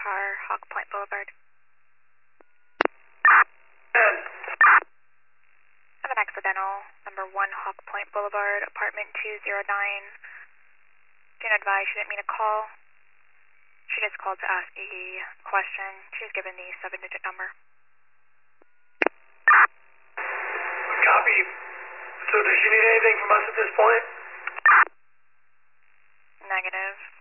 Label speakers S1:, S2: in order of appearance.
S1: car, Hawk Point Boulevard. Have an accidental, number 1 Hawk Point Boulevard, apartment 209. Didn't advise, she didn't mean to call. She just called to ask a question. She was given the 7-digit number.
S2: Copy. So does she need anything from us at this point?
S1: Negative.